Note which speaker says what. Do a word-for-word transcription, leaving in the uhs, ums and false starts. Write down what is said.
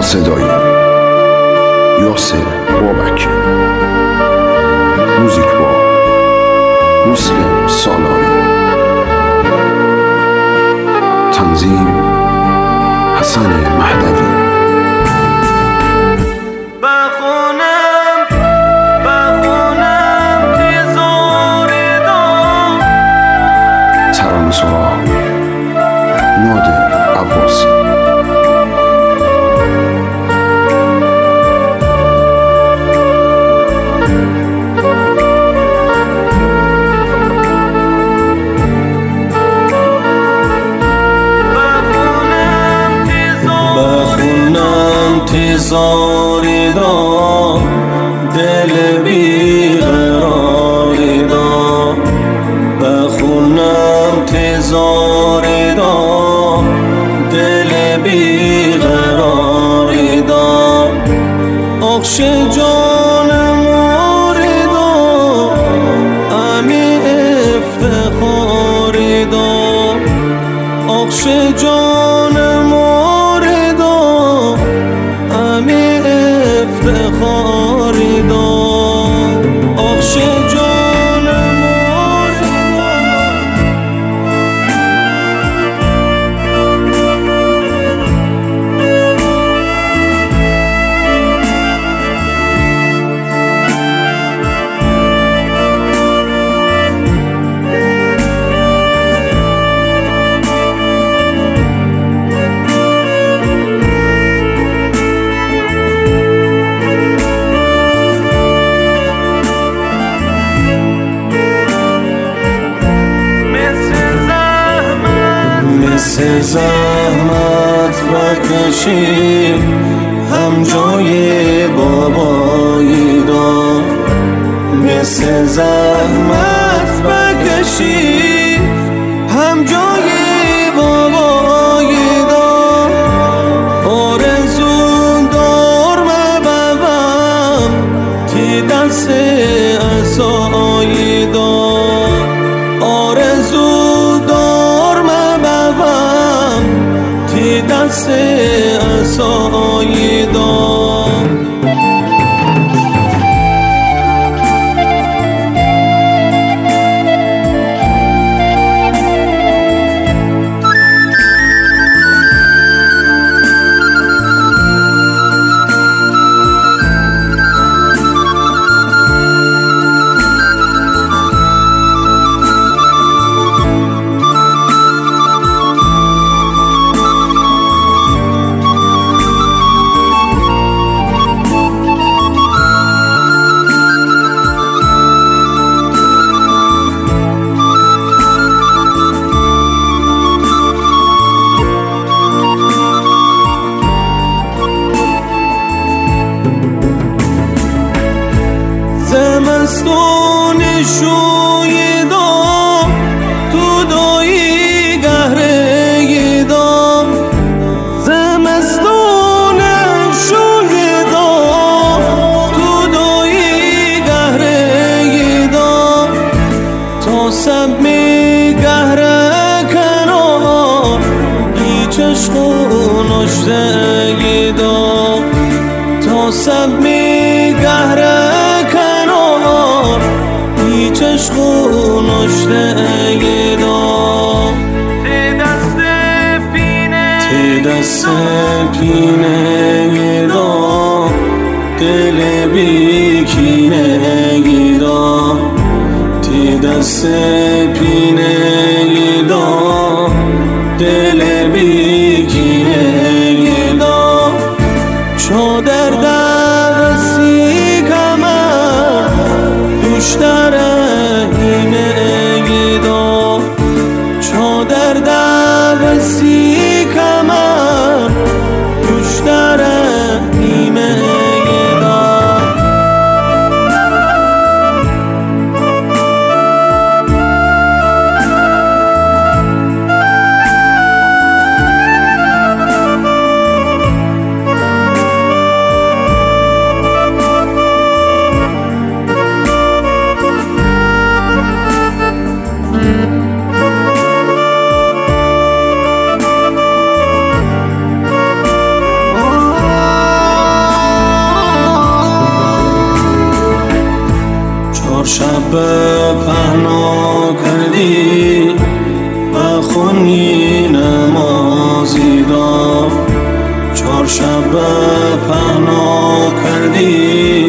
Speaker 1: صدای یاسر بابکی، موزیک با مسلم سالاری، تنظیم حسن مهدوی. ترانه سرا نادر عباسی.
Speaker 2: انتظاری دا دل بیقراری دا، بخونم انتظاری دا دل بیقراری دا، اخش جان موری دا امی افتخاری دا، اخش جان موری دا امی افتخاری دا، اخش جان موری مثل زحمت بکشی هم جای بابایی دا، مثل زحمت بکشی هم جای بابایی دا، آرزو دارم ببم تی دست عصایی دا، آرزو دست عصایی دا. زمستون شوی دا تو دایی گهره دا، زمستون شوی دا تو دایی گهره دا، تا سب می گهره کنار ای چشم و نشته دا، تا سب می گهره چشم و نشته دا، تی دست پینه تی دست پینه دا دل بیکینه دا، تی دست پینه دا دل بیکینه دا، چادر دستی کمر دوشتر چادر دستی کمر دوشتر نیمه دا. شب پهنا کردی و خونی نمازی دا چهار شب پهنا کردی